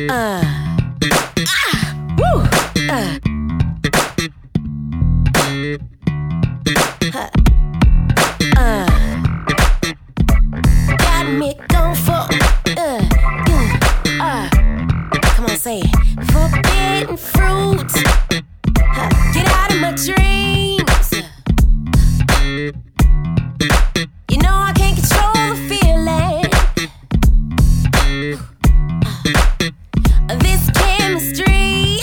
Woo. Got me going for come on, say it. Forbidden fruit. Get out of my dreams. You know I can't control the feeling. This chemistry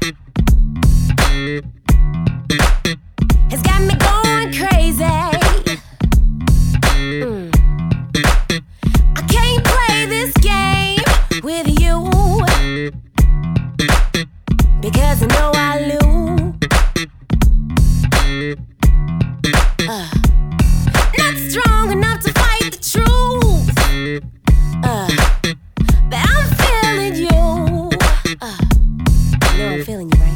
has got me going crazy. I can't play this game with you because I know I lose. Not strong enough to fight the truth. But I'm feeling you. You know I'm feeling you, right?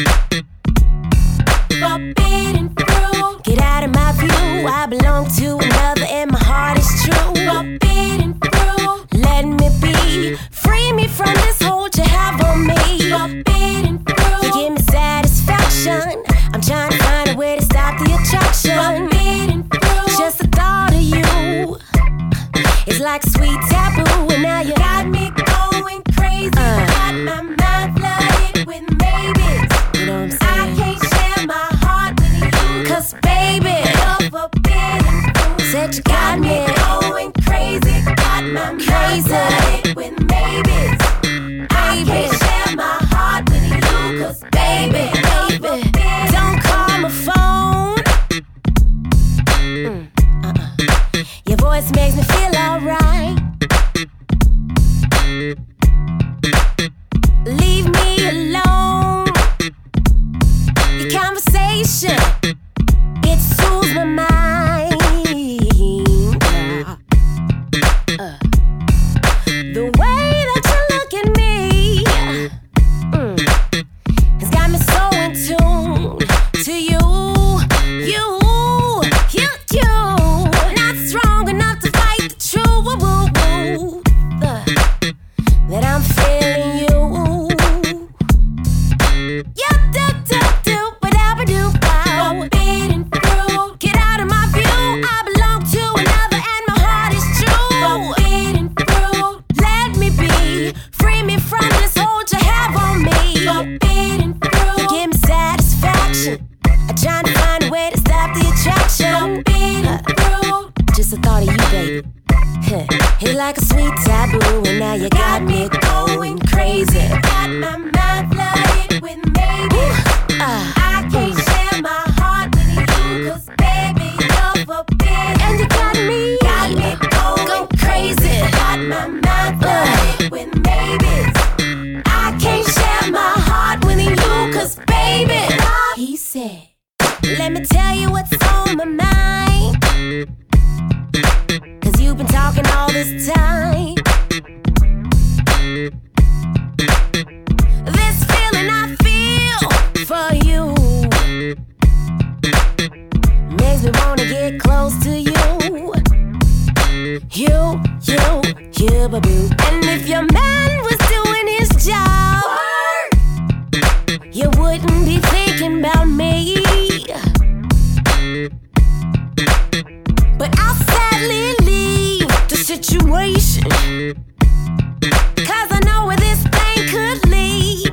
Forbidden fruit. Get out of my view. I belong to another and my heart is true. Forbidden fruit. Let me be. Free me from this hold you have on me. Forbidden fruit. You give me satisfaction. I'm trying to find a way to stop the attraction. Forbidden fruit. Just the thought of you. It's like a sweet taboo. And now you got me going crazy. Got my mind flooded with maybes. You know what I'm saying? I can't share my heart with you. Cause baby, you're forbidden fruit. Said you got me going crazy. Got my mind flooded with maybes. I can't share my heart with you. Cause baby, don't call my phone. Your voice makes me feel alright. Leave me alone. Your conversation, it soothes my mind. The way that you look at me has got me so in tune to you. Not strong enough to fight the truth. That I'm feeling you. Forbidden fruit. Get out of my view. I belong to another and my heart is true. Forbidden fruit. Let me be. Free me from this hold you have on me. Forbidden fruit. You give me satisfaction. I'm trying to find a way to stop the attraction. Forbidden fruit. Just the thought of you, baby. It's like a sweet taboo, and now you got me going crazy. Got my mind flooded with maybe. I can't share my heart with you, cause baby, you're forbidden. And you got me going crazy. Got my mind flooded with maybes. I can't share my heart with you, cause baby, he said, let me tell you what's on my mind. Cause you've been talking all this time. This feeling I feel for you makes me wanna get close to you. You, baboo. And if your man was doing his job, you wouldn't be thinking about me. But I'll sadly leave the situation, cause I know where this thing could lead.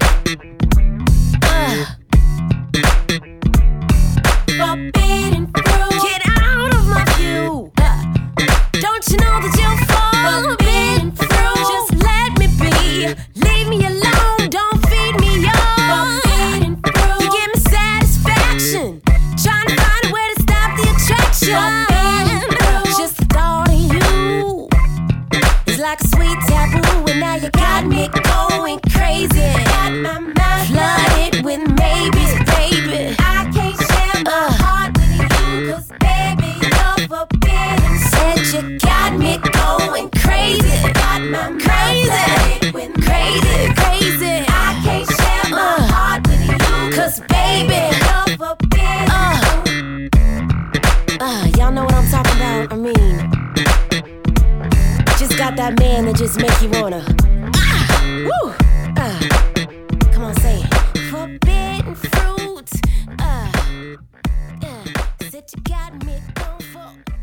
Forbidden fruit. Get out of my view. Don't you know that you're forbidden fruit? Just let me be. Leave me alone. Don't feed me up. Forbidden fruit. You give me satisfaction. Trying to find a way to stop the attraction. Just the thought of you is like a sweet taboo, and now you got me going crazy. Got my mind flooded with maybes, baby. I can't share my heart with you, cause baby, you're forbidden. Said you got me going crazy. Got my mind flooded with crazy. I can't share my heart with you, cause baby, you're forbidden. Y'all know what I'm talking about? I mean, just got that man that just make you wanna woo. Come on, say it. Forbidden fruit. Said you got me going for.